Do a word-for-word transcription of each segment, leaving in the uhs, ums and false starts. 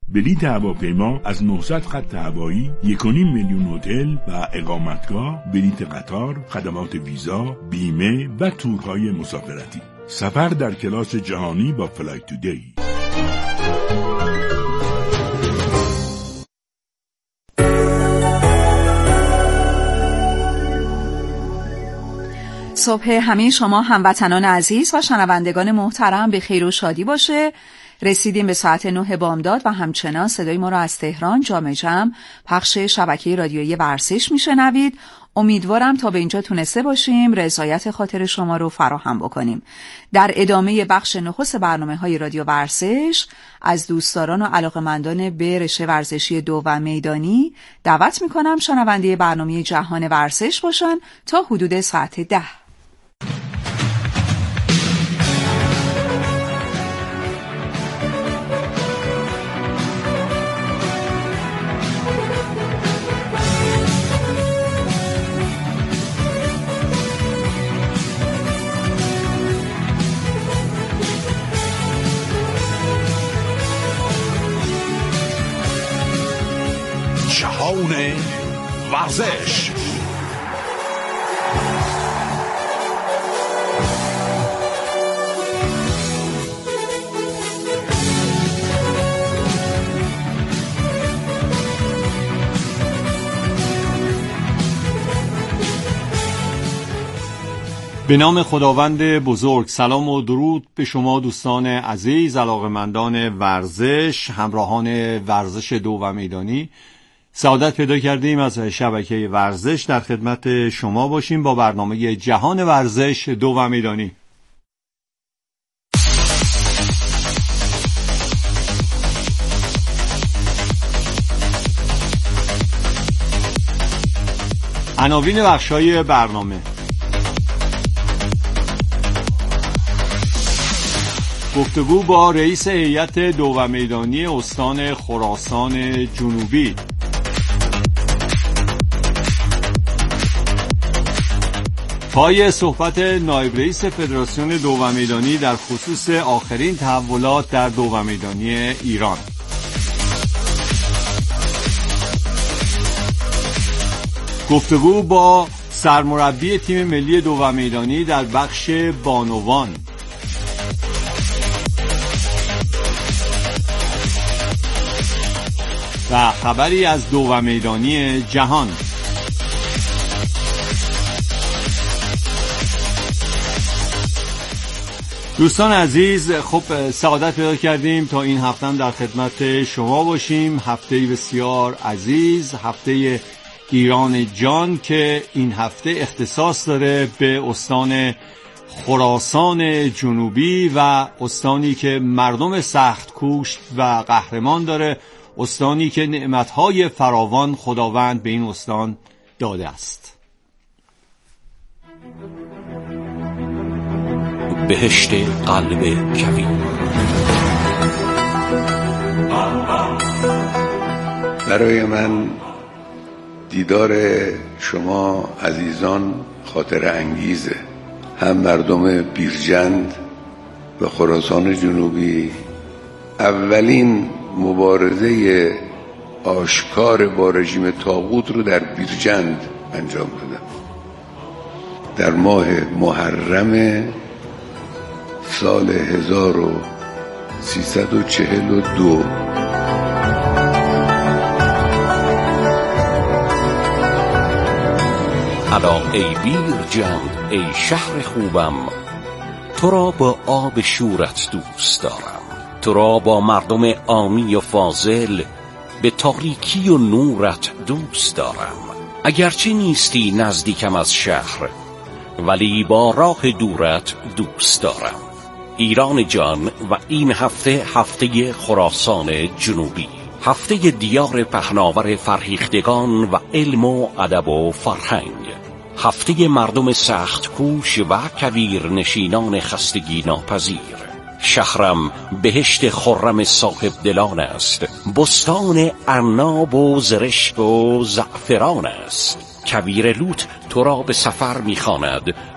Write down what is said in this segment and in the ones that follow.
بلیط هواپیما از نهصد خط هوایی، یک و نیم میلیون هتل و اقامتگاه، بلیط قطار، خدمات ویزا، بیمه و تورهای مسافرتی. سفر در کلاس جهانی با فلایت تودی. صبح همه شما هموطنان عزیز و شنوندگان محترم به خیر و شادی باشه. رسیدیم به ساعت نه بامداد و همچنان صدای ما را از تهران جامع جمع پخش شبکه رادیویی ورزش میشنوید. امیدوارم تا به اینجا تونسته باشیم رضایت خاطر شما رو فراهم بکنیم. در ادامه بخش نخست برنامه‌های رادیو ورزش از دوستداران و علاقه‌مندان به رشته ورزشی دو و میدانی دعوت میکنم شنونده برنامه جهان ورزش باشن تا حدود ساعت ده. جهان ورزش. به نام خداوند بزرگ. سلام و درود به شما دوستان عزیز، علاقه‌مندان ورزش، همراهان ورزش دو و میدانی. سعادت پیدا کردیم از شبکه ورزش در خدمت شما باشیم با برنامه جهان ورزش دو و میدانی. عناوین بخش‌های برنامه: گفتگو با رئیس هیئت دو و میدانی استان خراسان جنوبی، پای صحبت نایب رئیس فدراسیون دو و میدانی در خصوص آخرین تحولات در دو و میدانی ایران، گفتگو با سرمربی تیم ملی دو و میدانی در بخش بانوان، و خبری از دو و میدانی جهان. دوستان عزیز، خب سعادت پیدا کردیم تا این هفته هم در خدمت شما باشیم. هفته بسیار عزیز، هفته ایران جان که این هفته اختصاص داره به استان خراسان جنوبی و استانی که مردم سخت کوش و قهرمان داره، استانی که نعمتهای فراوان خداوند به این استان داده است. بهشت قلب کویر. برای من دیدار شما عزیزان خاطر انگیزه. هم مردم بیرجند و خراسان جنوبی اولین مبارزه آشکار با رژیم طاغوت رو در بیرجند انجام دادن در ماه محرم سال هزار و سیصد و چهل و دو. الا ای بیرجند ای شهر خوبم، تو را با آب شورت دوست دارم، تو را با مردم عامی و فاضل به تاریکی و نورت دوست دارم. اگرچه نیستی نزدیکم از شهر، ولی با راه دورت دوست دارم. ایران جان و این هفته هفته خراسان جنوبی، هفته دیار پهناور فرهیختگان و علم و ادب و فرهنگ، هفته مردم سخت کوش و کویر نشینان خستگی ناپذیر. شهرم بهشت خرم صاحب دلان است، بستان عناب و زرشک و زعفران است. کویر لوط تو را به سفر می‌خواند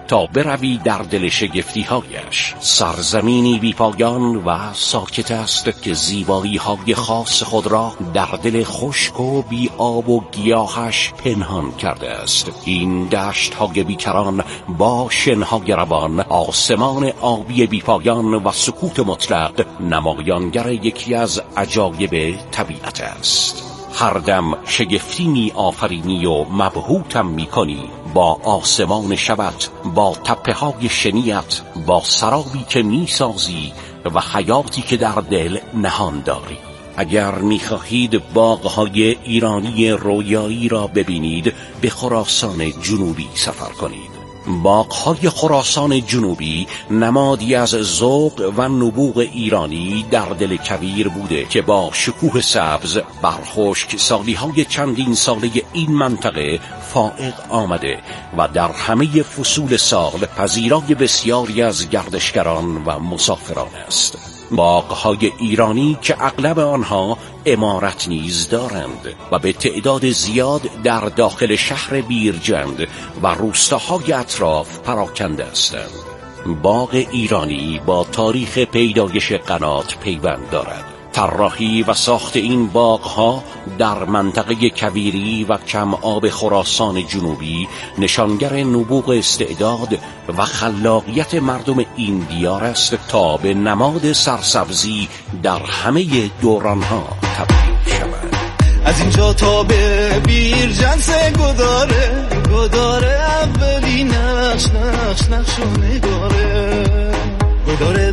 تا بروی در دل شگفتی هایش. سرزمینی بی پایان و ساکت است که زیبایی های خاص خود را در دل خشک و بی آب و گیاهش پنهان کرده است. این دشت های بیکران با شنهای روان، آسمان آبی بی پایان و سکوت مطلق نمایانگر یکی از عجایب طبیعت است. هر دم شگفتی می آفرینی و مبهوتم می کنی با آسمان شبت، با تپه های شنیت، با سرابی که می سازی و حیاتی که در دل نهان داری. اگر می خواهید باغهای ایرانی رویایی را ببینید، به خراسان جنوبی سفر کنید. باغ‌های خراسان جنوبی نمادی از ذوق و نبوغ ایرانی در دل کویر بوده که با شکوه سبز بر خشک سالی‌های چندین ساله این منطقه فائق آمده و در همه فصول سال پذیرای بسیاری از گردشگران و مسافران است. باغ‌های ایرانی که اغلب آنها عمارت نیز دارند و به تعداد زیاد در داخل شهر بیرجند و روستاهای اطراف پراکنده هستند. باغ ایرانی با تاریخ پیدایش قنات پیوند دارد. طراحی و ساخت این باغ‌ها در منطقه کویری و کم آب خراسان جنوبی نشانگر نبوغ استعداد و خلاقیت مردم این دیار است تا به نماد سرسبزی در همه دوران‌ها تبدیل شود. از اینجا تا به بیرجند گداره گداره اولی نقش نقش نقش و نگاره، گداره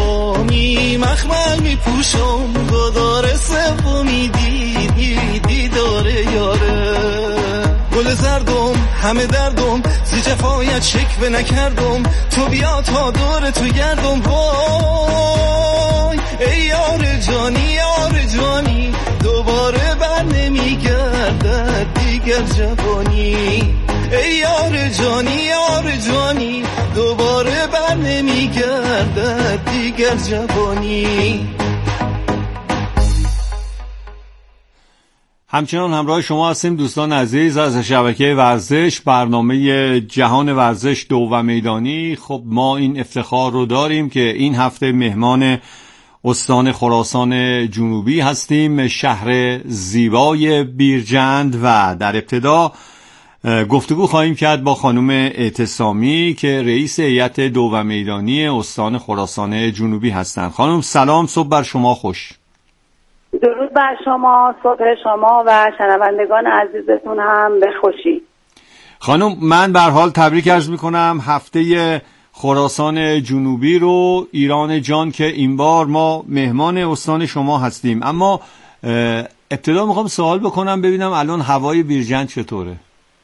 دومی مخمل میپوشم، گداره سومی دیدی دیداره یاره. گل زردم همه دردم زی جفایت شکوه نکردم، تو بیا تا دور تو گردم. وای ای یار جانی یار جانی، دوباره بر نمیگردد دیگر جوانی. ای یار جانی یار جانی، دوباره بر نمیگردد دیگر جوانی. همچنان همراه شما هستیم دوستان عزیز از شبکه ورزش، برنامه جهان ورزش دو و میدانی. خب ما این افتخار رو داریم که این هفته مهمان استان خراسان جنوبی هستیم، شهر زیبای بیرجند، و در ابتدا گفتگو خواهیم کرد با خانم اعتصامی که رئیس هیئت دو و میدانی استان خراسان جنوبی هستند. خانم سلام، صبح بر شما خوش. درود بر شما، صبح شما و شنوندگان عزیزتون هم به خوشی. خانم من به هر حال تبریک عرض میکنم هفته خراسان جنوبی رو، ایران جان، که این بار ما مهمان استان شما هستیم. اما ابتدا میخوام سوال بکنم ببینم الان هوای بیرجند چطوره؟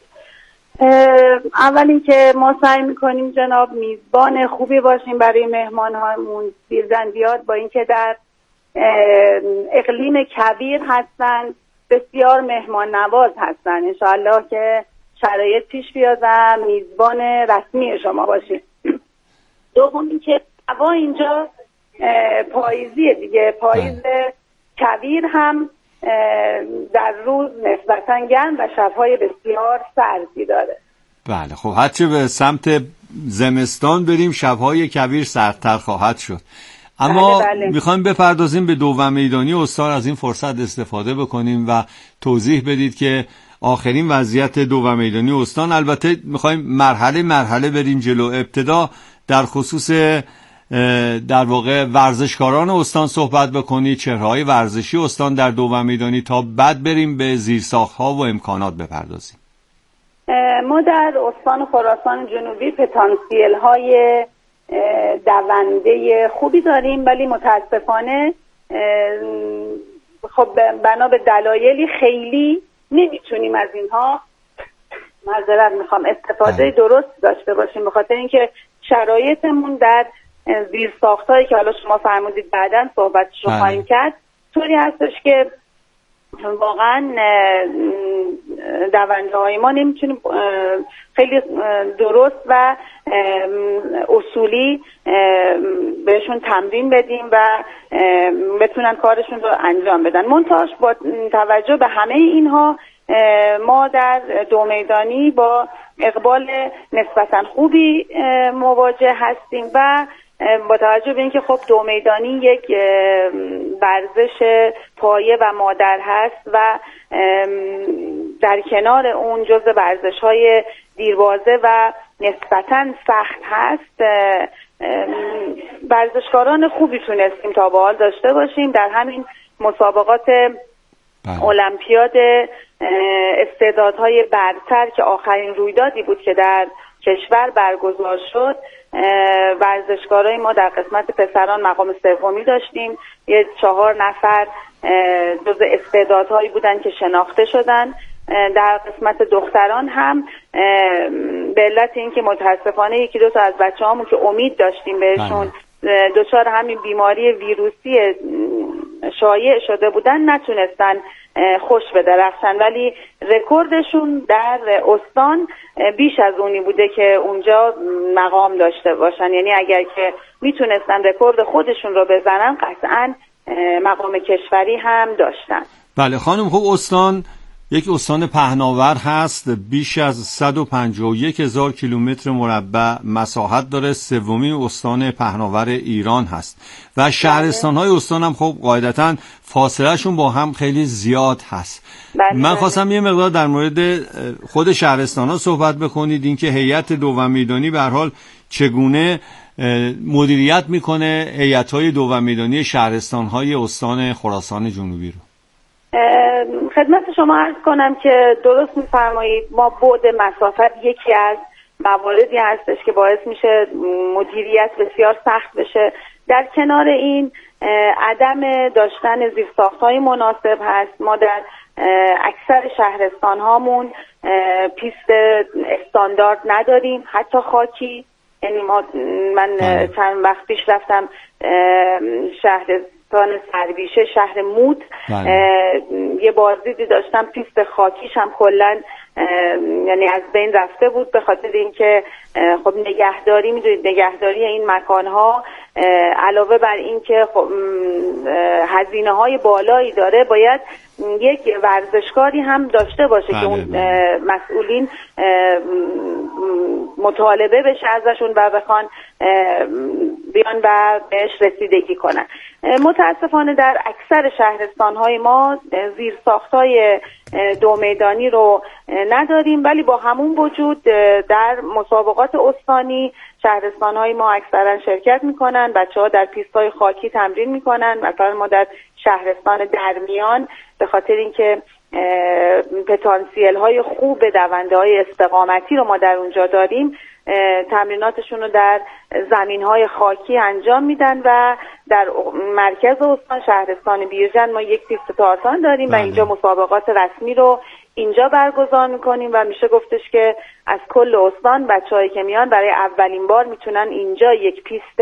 اول اینکه ما سعی میکنیم جناب میزبان خوبی باشیم برای مهمان هامون بیرجندیات، با اینکه در اقلیم کویر هستن، بسیار مهمان نواز هستن. انشاءالله که شرایط پیش بیاد و میزبان رسمی شما باشیم. دوم اینکه هوا اینجا پاییزیه دیگه، پاییز کویر هم در روز نسبتاً گرم و شب‌های بسیار سردی داره. بله خب هرچه به سمت زمستان بریم شب‌های کویر سردتر خواهد شد. اما بله بله. میخوایم بپردازیم به دو و میدانی استان، از این فرصت استفاده بکنیم و توضیح بدید که آخرین وضعیت دو و میدانی استان. البته میخوایم مرحله مرحله بریم جلو. ابتدا در خصوص در واقع ورزشکاران استان صحبت بکنید، چهره‌های ورزشی استان در دو و میدانی، تا بعد بریم به زیرساخت‌ها و امکانات بپردازیم. ما در استان خراسان جنوبی پتانسیل‌های دونده خوبی داریم، ولی متاسفانه خب بنا به دلایلی خیلی نمیتونیم از اینها معذرت میخوام استفاده درست داشته باشیم، به خاطر اینکه شرایطمون در زیرساختایی که حالا شما فرمودید بعداً صحبتش رو خواهیم کرد طوری هستش که واقعا دونده های ما نمیتونیم خیلی درست و اصولی بهشون تمرین بدیم و بتونن کارشون رو انجام بدن. منتهاش با توجه به همه اینها ما در دو میدانی با اقبال نسبتا خوبی مواجه هستیم و با توجه به اینکه خب دو میدانی یک ورزش پایه و مادر هست و در کنار اون جزء ورزش‌های دیربازه و نسبتاً سخت هست، ورزشکاران خوبی تونستیم تا به حال داشته باشیم. در همین مسابقات المپیاد استعدادهای برتر که آخرین رویدادی بود که در کشور برگزار شد، ورزشکارای ما در قسمت پسران مقام سومی داشتیم. یه چهار نفر جزء استعدادهایی بودن که شناخته شدن. در قسمت دختران هم به علت اینکه متاسفانه یکی دو تا از بچه‌هامون که امید داشتیم بهشون دچار همین بیماری ویروسی شایع شده بودن نتونستن خوش بدرخشن، ولی رکوردشون در استان بیش از اونی بوده که اونجا مقام داشته باشن. یعنی اگر که میتونستن رکورد خودشون رو بزنن قطعاً مقام کشوری هم داشتن. بله خانم، خب استان یک استان پهناور هست، بیش از صد و پنجاه و یک هزار کیلومتر مربع مساحت داره، سومین استان پهناور ایران هست و شهرستان‌های استان هم خب قاعدتاً فاصلهشون با هم خیلی زیاد هست. بله من خواستم یه مقدار در مورد خود شهرستان‌ها صحبت بکنید، اینکه هیئت دوم میدانی به هر حال چگونه مدیریت میکنه هیئت‌های دوم میدانی شهرستان‌های استان خراسان جنوبی رو. خدمت شما عرض کنم که درست می‌فرمایید، ما بعد مسافت یکی از مواردی هستش که باعث میشه مدیریت بسیار سخت بشه. در کنار این عدم داشتن زیرساخت‌های مناسب هست. ما در اکثر شهرستان‌هامون پیست استاندارد نداریم، حتی خاکی. یعنی ما من چند وقت پیش رفتم شهر تان سربیشه، شهر مود، یه بازدیدی داشتم، پیست خاکیش هم کلن یعنی از بین رفته بود به خاطر اینکه خب نگهداری، میدونید نگهداری این مکانها علاوه بر اینکه خب هزینه های بالایی داره، باید یک ورزشکاری هم داشته باشه بله که اون بله. مسئولین مطالبه بشه ازشون و بخوان بیان و بهش رسیدگی کنن. متاسفانه در اکثر شهرستان‌های ما زیرساخت‌های دو میدانی رو نداریم، ولی با همون وجود در مسابقات استانی شهرستان‌های ما اکثرا شرکت میکنن. بچه‌ها در پیست‌های خاکی تمرین میکنن. مثلا ما در شهرستان درمیان به خاطر اینکه پتانسیل های خوب دونده های استقامتی رو ما در اونجا داریم، تمریناتشون رو در زمین های خاکی انجام میدن و در مرکز استان شهرستان بیرجند ما یک پیست تارتان داریم بله. و اینجا مسابقات رسمی رو اینجا برگزار میکنیم و میشه گفتش که از کل استان بچه‌هایی که میان برای اولین بار میتونن اینجا یک پیست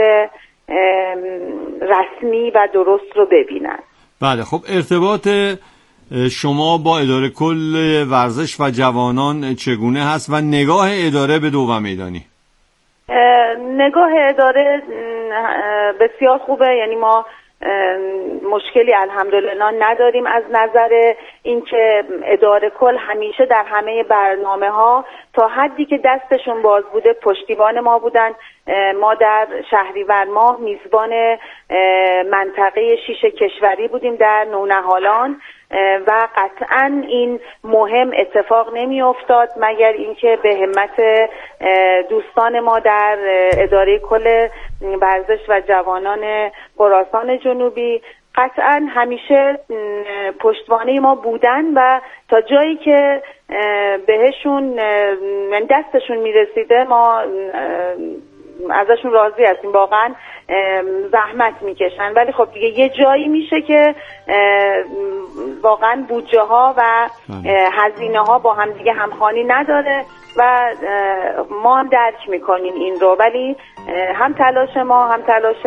رسمی و درست رو ببینن. بله خب ارتباط شما با اداره کل ورزش و جوانان چگونه هست و نگاه اداره به دوم میدانی؟ نگاه اداره بسیار خوبه. یعنی ما مشکلی الحمدلله نداریم از نظر اینکه اداره کل همیشه در همه برنامه ها تا حدی که دستشون باز بوده پشتیبان ما بودن. ما در شهریور ماه میزبان منطقه شیش کشوری بودیم در نونهالان و قطعا این مهم اتفاق نمی افتاد مگر اینکه به همت دوستان ما در اداره کل ورزش و جوانان خراسان جنوبی قطعا همیشه پشتوانه ما بودن و تا جایی که بهشون دستشون میرسیده ما ازشون راضی هستیم. واقعا زحمت میکشن، ولی خب دیگه یه جایی میشه که واقعا بودجه ها و هزینه ها با هم دیگه همخوانی نداره و ما هم درک میکنیم این رو، ولی هم تلاش ما هم تلاش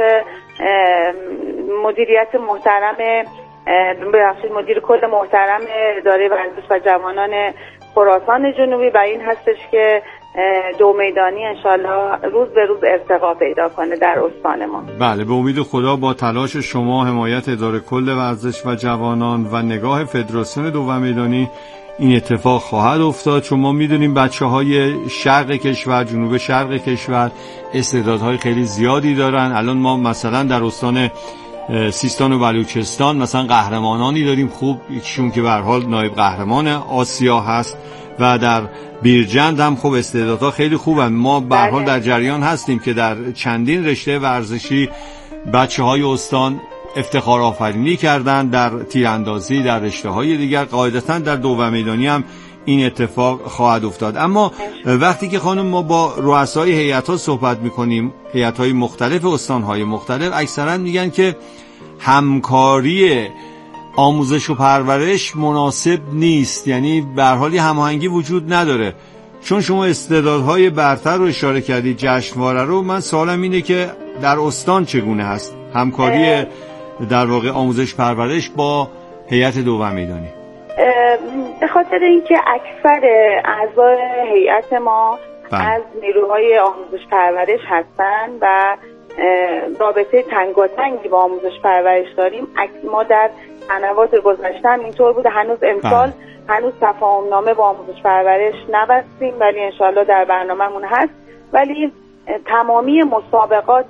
مدیریت محترم ببخشید مدیر کل محترم اداره ورزش و جوانان خراسان جنوبی و این هستش که دو میدانی انشالله روز به روز ارتقا پیدا کنه در استان ما. بله، به امید خدا با تلاش شما، حمایت اداره کل ورزش و جوانان و نگاه فدراسیون دو میدانی این اتفاق خواهد افتاد. چون ما میدونیم بچه‌های شرق کشور، جنوب شرق کشور استعدادهای خیلی زیادی دارن. الان ما مثلا در استان سیستان و بلوچستان مثلا قهرمانانی داریم خوب، یکیشون که به هر حال نایب قهرمان آسیا هست و در بیرجند هم خوب استعدادها خیلی خوبن. ما به هر حال در جریان هستیم که در چندین رشته ورزشی بچه‌های استان افتخار آفرینی کردن، در تیراندازی، در رشته‌های دیگر. قاعدتاً در دو میدانی هم این اتفاق خواهد افتاد. اما وقتی که خانم ما با رؤسای هیئت‌ها صحبت می‌کنیم، هیئت‌های مختلف استان‌های مختلف، اکثراً میگن که همکاری آموزش و پرورش مناسب نیست، یعنی به هر حال هماهنگی وجود نداره. چون شما استعدادهای برتر رو اشاره کردید، جشنواره رو، من سوالم اینه که در استان چگونه هست همکاری در واقع آموزش پرورش با هیئت دو میدانی؟ به خاطر اینکه اکثر اعضای هیئت ما بله. از نیروهای آموزش پرورش هستن و رابطه تنگاتنگی با آموزش پرورش داریم. ما در سنوات گذشته هم اینطور بوده، هنوز امسال بله. هنوز تفاهم نامه با آموزش پرورش نبستیم، ولی انشالله در برنامه‌مون هست. ولی تمامی مسابقات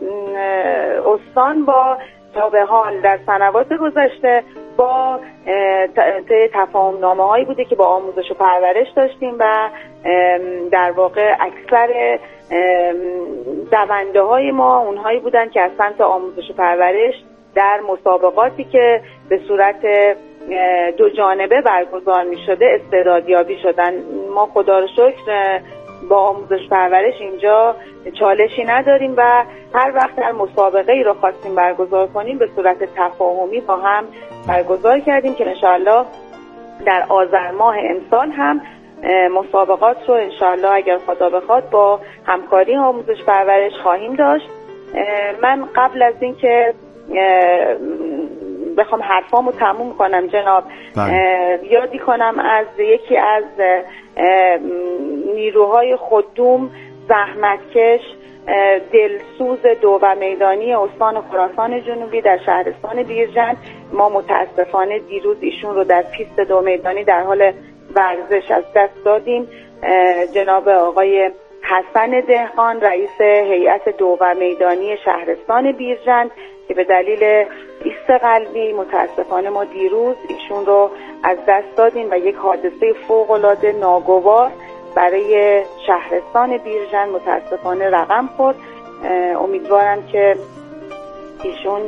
استان با تا به حال در سنوات گذشته با تفاهم نامه هایی بوده که با آموزش و پرورش داشتیم و در واقع اکثر دونده های ما اونهایی بودن که از سمت آموزش و پرورش در مسابقاتی که به صورت دو جانبه برگزار می شده استعدادیابی شدن. ما خدا رو شکر با آموزش پرورش اینجا چالشی نداریم و هر وقت در مسابقه ای رو خواستیم برگزار کنیم به صورت تفاهمی با هم برگزار کردیم که انشاءالله در آذر ماه امسال هم مسابقات رو انشاءالله اگر خدا بخواد با همکاری آموزش پرورش خواهیم داشت. من قبل از این که بخوام حرفامو تموم کنم جناب یادی کنم از یکی از نیروهای خوددوم، زحمتکش، دلسوز دو میدانی استان خراسان جنوبی در شهرستان بیرجند. ما متاسفانه دیروز ایشون رو در پیست دو میدانی در حال ورزش از دست دادیم. جناب آقای حسن دهقان رئیس هیئت دو میدانی شهرستان بیرجند که به دلیل ایست قلبی متاسفانه ما دیروز ایشون رو از دست دادیم و یک حادثه فوق‌العاده ناگوار برای شهرستان بیرجند متاسفانه رقم خورد. امیدوارم که ایشون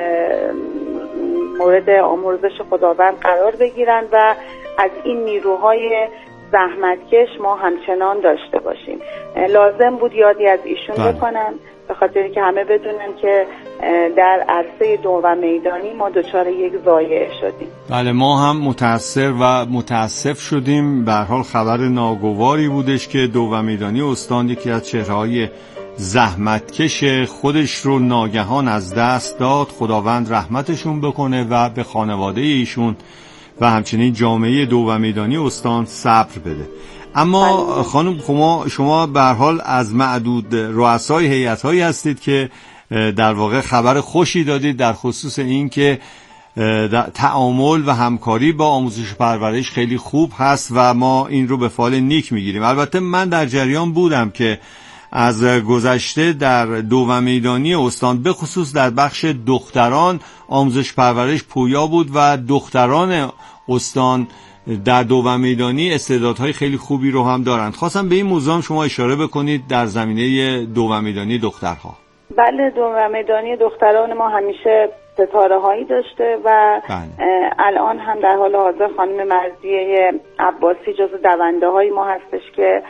مورد آمرزش خداوند قرار بگیرن و از این نیروهای زحمتکش ما همچنان داشته باشیم. لازم بود یادی از ایشون بله. بکنم به خاطر که همه بدونن که در عرصه دو میدانی ما دچار یک ضایعه شدیم. بله، ما هم متأثر و متاسف شدیم. به هر حال خبر ناگواری بودش که دو میدانی استان یکی از چهره‌های زحمتکش خودش رو ناگهان از دست داد. خداوند رحمتشون بکنه و به خانواده ایشون و همچنین جامعه دو میدانی استان صبر بده. اما خانم شما شما به هر حال از معدود رؤسای هیئت‌هایی هستید که در واقع خبر خوشی دادید در خصوص این که تعامل و همکاری با آموزش و پرورش خیلی خوب هست و ما این رو به فال نیک میگیریم. البته من در جریان بودم که از گذشته در دو میدانی استان به خصوص در بخش دختران آموزش پرورش پویا بود و دختران استان در دو میدانی استعدادهای خیلی خوبی رو هم دارند. خواستم به این موضوع شما اشاره بکنید در زمینه دو میدانی دخترها. بله، دو میدانی دختران ما همیشه ستاره هایی داشته و بله. الان هم در حال حاضر خانم مرضیه عباسی جزو دونده های ما هستش که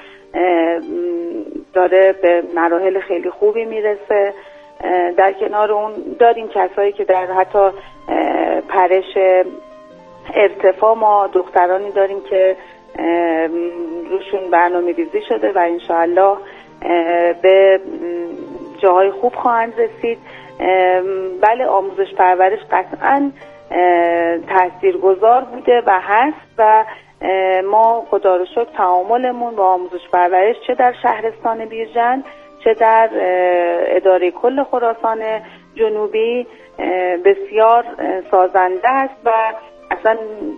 داره به مراحل خیلی خوبی میرسه. در کنار اون داریم کسایی که در حتی پرش ارتفاع ما دخترانی داریم که روشون برنامه ریزی شده و انشاءالله به جاهای خوب خواهند رسید. بله، آموزش پرورش قطعاً تاثیرگذار بوده و هست و ما خدا رو شکر تعاملمون با آموزش پرورش چه در شهرستان بیرجند چه در اداره کل خراسان جنوبی بسیار سازنده است و اصلا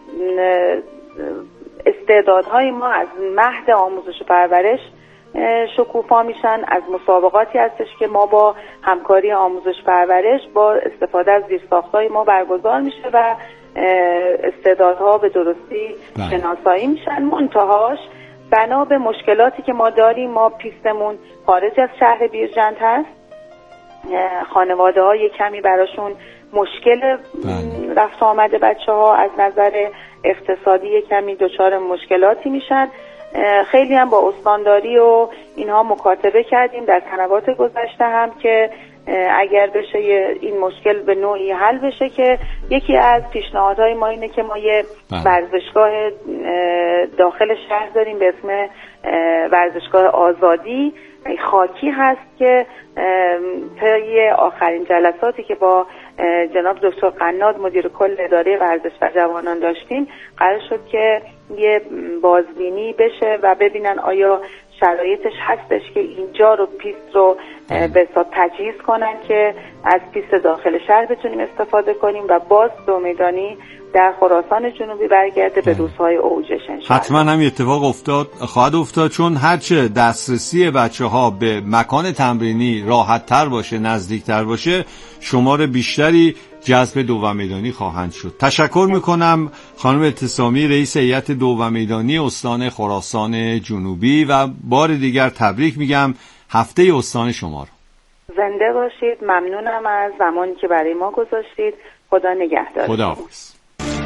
استعدادهای ما از مهد آموزش پرورش شکوفا میشن. از مسابقاتی هستش که ما با همکاری آموزش پرورش با استفاده از زیرساختهای ما برگزار میشه و استعدادها به درستی شناسایی میشن. منتهاش بنا به مشکلاتی که ما داریم، ما پیستمون خارج از شهر بیرجند هست، خانواده ها یک کمی براشون مشکل رفت آمده بچه ها از نظر اقتصادی یک کمی دچار مشکلاتی میشن. خیلی هم با استانداری و اینها مکاتبه کردیم در سنوات گذشته هم که اگر بشه این مشکل به نوعی حل بشه که یکی از پیشنهادهای ما اینه که ما یه ورزشگاه داخل شهر داریم به اسم ورزشگاه آزادی خاکی هست که طی آخرین جلساتی که با جناب دکتر قناد مدیر کل اداره ورزش و جوانان داشتیم قرار شد که یه بازبینی بشه و ببینن آیا شرایطش هستش که اینجا رو پیست رو به حساب تجهیز کنن که از پیست داخل شهر بتونیم استفاده کنیم و باز دو میدانی در خراسان جنوبی برگرده به روزهای اوجش انشاءالله. حتما هم اتفاق افتاد خواهد افتاد، چون هرچه دسترسی بچه ها به مکان تمرینی راحت تر باشه، نزدیک تر باشه، شمار بیشتری جذب دو میدانی خواهند شد. تشکر میکنم خانم ابتسامی، رئیس هیئت دو میدانی استان خراسان جنوبی، و بار دیگر تبریک میگم هفته استان شما رو. زنده باشید. ممنونم از زمانی که برای ما گذاشتید. خدا نگهدار. خدا حافظ.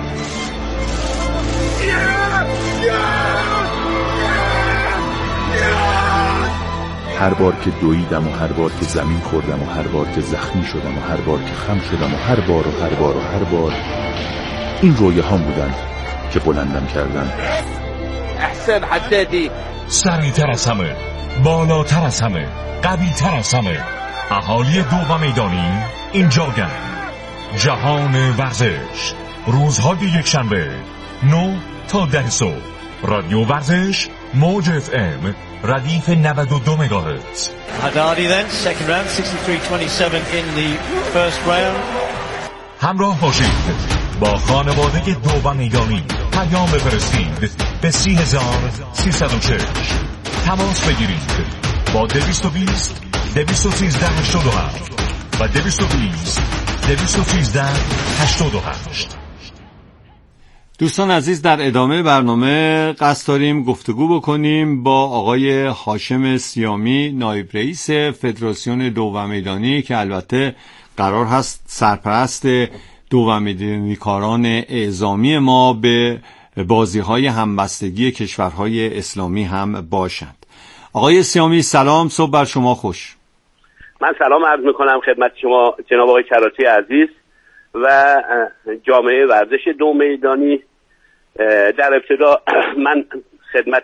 هر بار که دویدم و هر بار که زمین خوردم و هر بار که زخمی شدم و هر بار که خم شدم و هر بار و هر بار و هر بار این رویه ها بودن که بلندم کردن. احسن حدادی، سریعتر از همه، بالاتر از همه، قوی‌تر از همه، اهالی دو میدانی اینجا گرد. جهان ورزش، روزهای یک شنبه نه تا ده صبح. رادیو ورزش موج اف ام ردیف نود و دو مگاهرتز. Haddadi then second round sixty-three twenty-seven in the first round. همراه باشید با خانواده دو میدانی. پیام بفرستید به سی هزار سیصد و شش. تماس بگیرید با دویست و بیست دویست و سیزده هشتاد و هفت و دویست و بیست دویست و سیزده هشتاد و هشت. دوستان عزیز، در ادامه برنامه قصد داریم گفتگو بکنیم با آقای هاشم سیامی، نایب رئیس فدراسیون دو میدانی که البته قرار هست سرپرست دو میدانی کاران اعزامی ما به بازی‌های همبستگی کشورهای اسلامی هم باشند. آقای سیامی سلام، صبح بر شما خوش. من سلام عرض میکنم خدمت شما جناب آقای کراچی عزیز و جامعه ورزش دو میدانی. در ابتدا من خدمت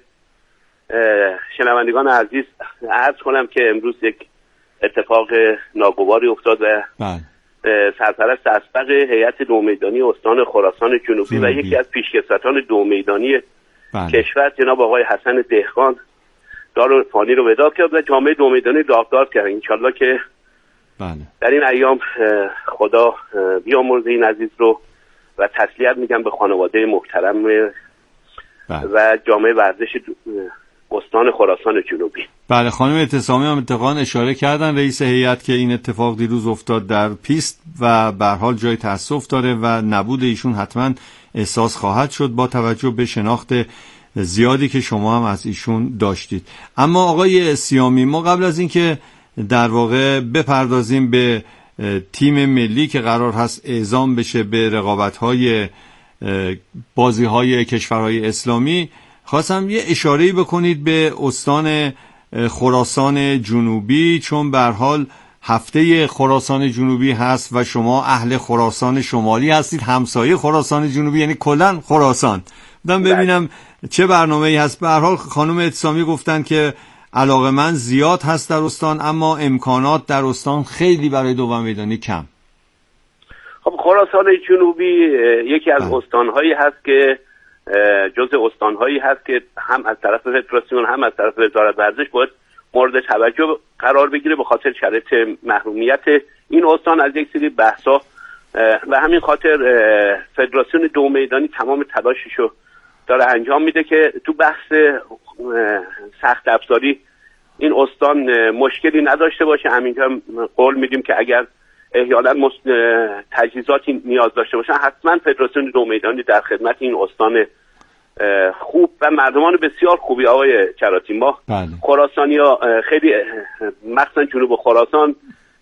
شنوندگان عزیز عرض کنم که امروز یک اتفاق ناگواری افتاد و بله. سرپرست اسبق هیئت دو میدانی استان خراسان جنوبی, جنوبی و یکی از پیشکسوتان دو میدانی بله. کشور جناب آقای حسن دهقان دار فانی رو ودا کرد و جامعه دو میدانی داغدار کرد. انشالله که بله. در این ایام خدا بیامرزه این عزیز رو و تسلیت میگم به خانواده محترم بله. و جامعه ورزش استان خراسان جنوبی. بله، خانم ابتسامی هم اتفاقا اشاره کردن رئیس هیئت که این اتفاق دیروز افتاد در پیست و به هر حال جای تأسف داره و نبود ایشون حتما احساس خواهد شد با توجه به شناخت زیادی که شما هم از ایشون داشتید. اما آقای سیامی، ما قبل از اینکه در واقع بپردازیم به تیم ملی که قرار هست اعزام بشه به رقابت‌های بازی‌های کشورهای اسلامی، خواستم یه اشاره‌ای بکنید به استان خراسان جنوبی، چون به هر حال هفته خراسان جنوبی هست و شما اهل خراسان شمالی هستید، همسایه خراسان جنوبی، یعنی کلاً خراسان. بودم ببینم چه برنامه‌ای هست. به هر حال خانم ابتسامی گفتن که علاقه من زیاد هست در استان، اما امکانات در استان خیلی برای دو میدانی کم. خب خراسان جنوبی یکی از استان‌هایی هست که جزء استانهایی هست که هم از طرف فدراسیون هم از طرف وزارت ورزش باید مورد توجه قرار بگیره به خاطر شرایط محرومیت این استان از یک سری بحثا و همین خاطر فدراسیون دو میدانی تمام تلاششو داره انجام میده که تو بحث سخت افزاری این استان مشکلی نداشته باشه. همینجا قول میدیم که اگر احیانا تجهیزاتی نیاز داشته باشن حتما فدراسیون دو میدانی در خدمت این استان خوب و مردمان بسیار خوبی. آقای چراتی ما خراسانی‌ها خیلی مخصوصا جنوب خراسان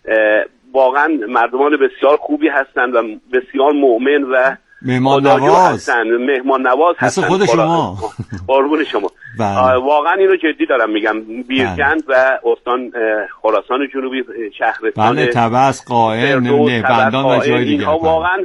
واقعا مردمان بسیار خوبی هستند و بسیار مؤمن و مهمان نواز هستن، مهمان نواز هستن. خود شما قربون شما. واقعا اینو جدی دارم میگم. بیرجند و استان خراسان جنوبی، شهرستان بله طبس قائم نهبندان و جای دیگه واقعا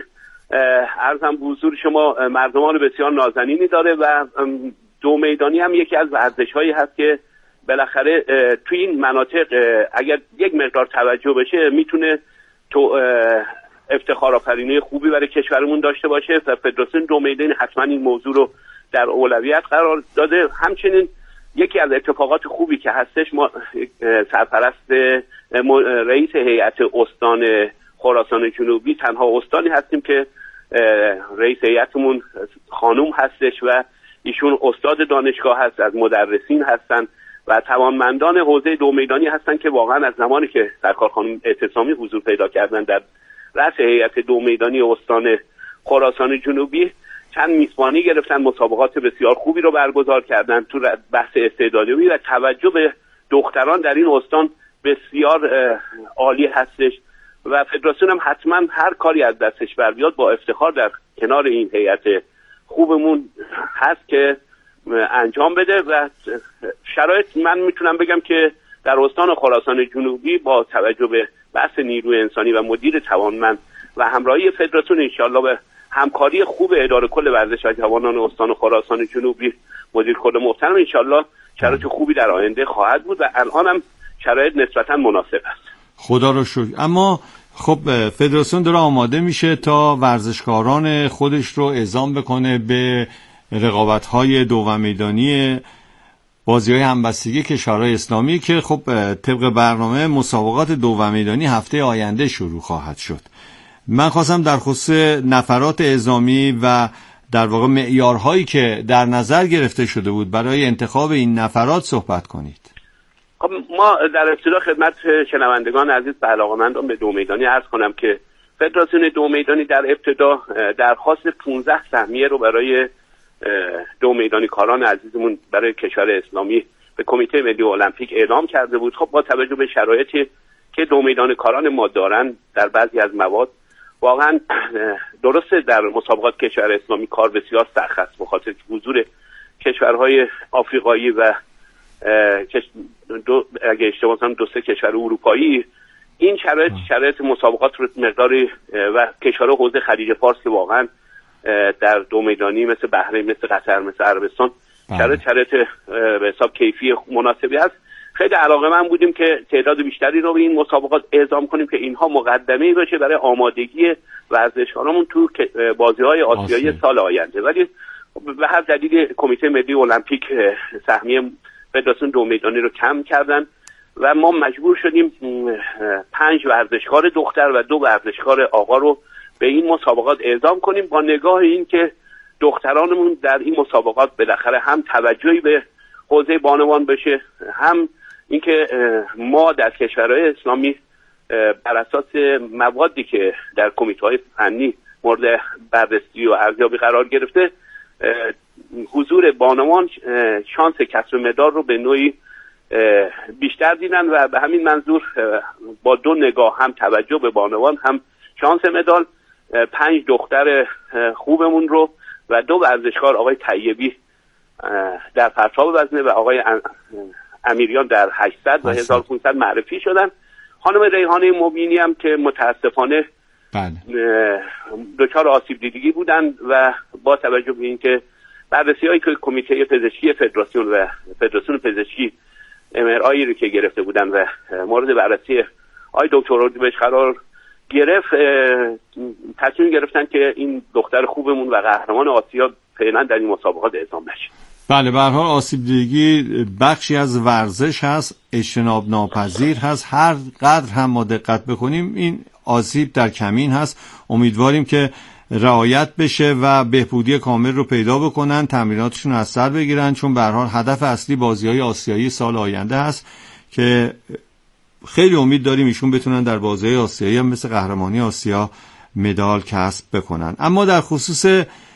عرضم به حضور شما مردمان بسیار نازنینی داره و دو میدانی هم یکی از ورزش‌هایی هست که بالاخره توی این مناطق اگر یک مقدار توجه بشه میتونه تو افتخار آفرینی خوبی برای کشورمون داشته باشه و فدراسیون دو میدانی حتما این موضوع رو در اولویت قرار داده. همچنین یکی از اتفاقات خوبی که هستش، ما سرپرست رئیس هیئت استان خراسان جنوبی تنها استانی هستیم که رئیس هیئتمون خانوم هستش و ایشون استاد دانشگاه هست، از مدرسین هستن و توانمندان حوزه دو میدانی هستن که واقعا از زمانی که سرکار خانم اعتصامی حضور پیدا کردن در رأس هیئت دو میدانی استان خراسان جنوبی چند میزبانی گرفتن، مسابقات بسیار خوبی رو برگزار کردن تو بحث استعدادیابی و توجه به دختران در این استان بسیار عالی هستش و فدراسیون هم حتما هر کاری از دستش بر بیاد با افتخار در کنار این هیئت خوبمون هست که انجام بده. و شرایط من میتونم بگم که در استان خراسان جنوبی با توجه به بحث نیروی انسانی و مدیر توانمند و همراهی فدراسیون انشالله به همکاری خوب اداره کل ورزش و جوانان استان خراسان جنوبی مدیر کل محترم انشالله شرایط خوبی در آینده خواهد بود و الان هم شرایط نسبتا مناسب است. خدا رو شکر. اما خب فدراسیون داره آماده میشه تا ورزشکاران خودش رو اعزام بکنه به رقابت‌های دو و میدانی بازی‌های همبستگی کشورهای اسلامی که خب طبق برنامه مسابقات دو و میدانی هفته آینده شروع خواهد شد. من خواستم در خصوص نفرات اعزامی و در واقع معیارهایی که در نظر گرفته شده بود برای انتخاب این نفرات صحبت کنید. خب ما در ابتدا خدمت شنوندگان عزیز و علاقه‌مندان به دو میدانی عرض کنم که فدراسیون دو میدانی در ابتدا درخواست پانزده سهمیه رو برای دو میدانی کاران عزیزمون برای کشور اسلامی به کمیته ملی المپیک اعلام کرده بود. خب با توجه به شرایطی که دو میدان کاران ما دارن در بعضی از مواد واقعا درسته در مسابقات کشور اسلامی کار بسیار سخت است به خاطر حضور کشورهای آفریقایی و دو اگه اشتباه نکنم دو سه کشور اروپایی. این شرایط شرایط مسابقات رو مقداری و کشورهای حوزه خلیج فارس که واقعا در دو میدانی مثل بحرین، مثل قطر، مثل عربستان شرایط شرایط به حساب کیفی مناسبی هست. خیلی علاقه‌مند بودیم که تعداد بیشتری رو به این مسابقات اعزام کنیم که اینها مقدمه‌ای باشه برای آمادگی ورزشکارامون تو بازی‌های آسیایی سال آینده. ولی به هر دلیل کمیته ملی المپیک سهمیه فدراسیون دو میدانی رو کم کردن و ما مجبور شدیم پنج ورزشکار دختر و دو ورزشکار آقا رو به این مسابقات اعزام کنیم با نگاه این که دخترانمون در این مسابقات بالاخره هم توجهی به حوزه بانوان بشه، هم اینکه ما در کشورهای اسلامی بر اساس موادی که در کمیته‌های فنی مورد بررسی و ارزیابی قرار گرفته حضور بانوان شانس کسب مدال رو به نوعی بیشتر دیدن و به همین منظور با دو نگاه هم توجه به بانوان هم شانس مدال پنج دختر خوبمون رو و دو ورزشکار آقای طیبی در پرتاب وزنه و آقای امیریان در هشتصد و هزار و پانصد معرفی شدن. خانم ریحانه مبینی هم که متاسفانه دچار آسیب دیدگی بودن و با توجه به اینکه بررسی هایی که کمیته پزشکی فدراسیون و فدراسیون پزشکی ام ار آی رو که گرفته بودن و مورد بررسی آقای دکتر اردیبهشت قرار گرفت، تصمیم گرفتن که این دختر خوبمون و قهرمان آسیا فعلا در این مسابقات اعزام نشه. بله، به هر حال آسیب دیدگی بخشی از ورزش هست، اجتناب ناپذیر هست. هر قدر هم ما دقت بکنیم این آسیب در کمین هست. امیدواریم که رعایت بشه و بهبودی کامل رو پیدا بکنن، تمریناتشون از سر بگیرن، چون به هر حال هدف اصلی بازی‌های آسیایی سال آینده هست که خیلی امید داریم ایشون بتونن در بازی‌های آسیایی هم مثل قهرمانی آسیا مدال کسب بکنن. اما در خصوص